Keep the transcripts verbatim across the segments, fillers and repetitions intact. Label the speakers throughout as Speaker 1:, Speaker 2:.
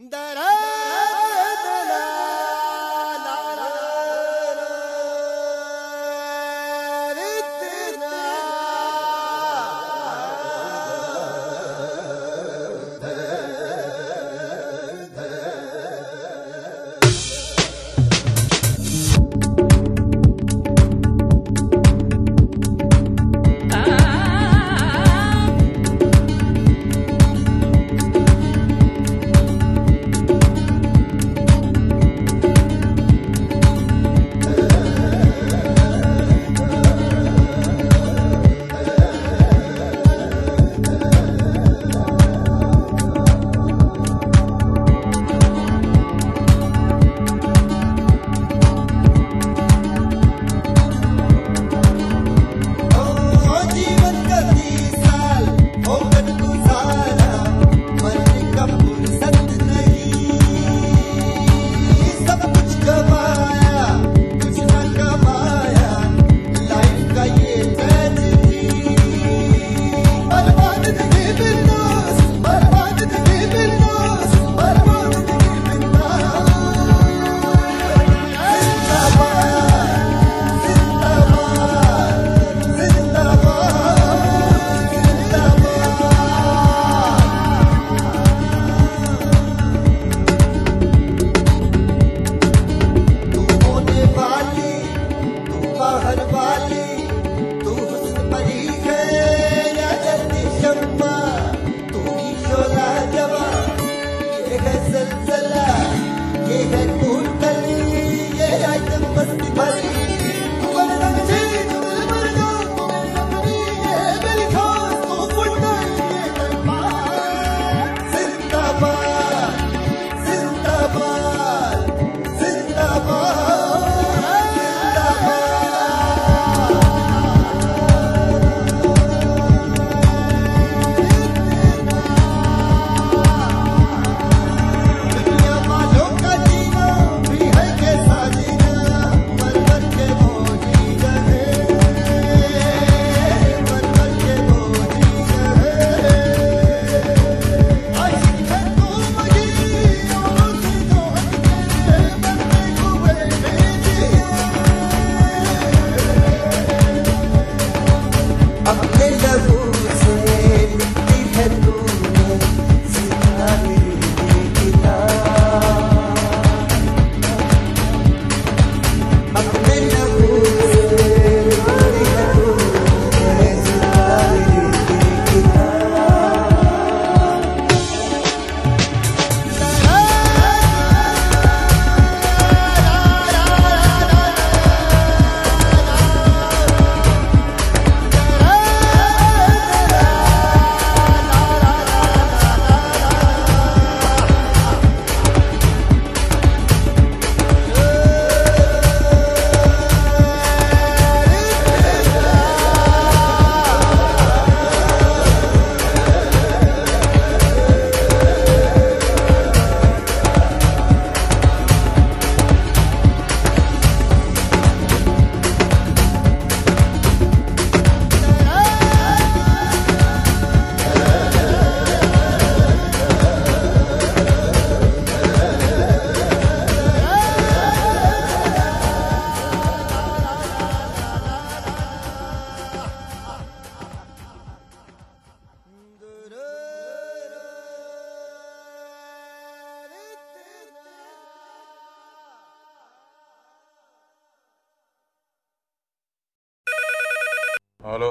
Speaker 1: Hello,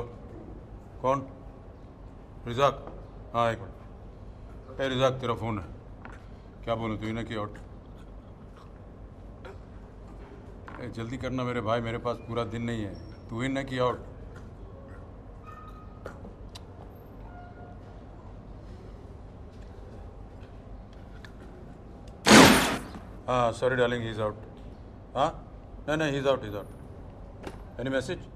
Speaker 1: कौन? रिजाक? हाँ एक मिनट। ए रिजाक, तेरा फ़ोन है। क्या बोलूँ, तू ही ना की आउट। ए जल्दी करना मेरे भाई, मेरे पास पूरा दिन नहीं है। तू ही ना की आउट। हाँ sorry darling, he is out. हाँ नहीं नहीं, he is out, he is out. Any message?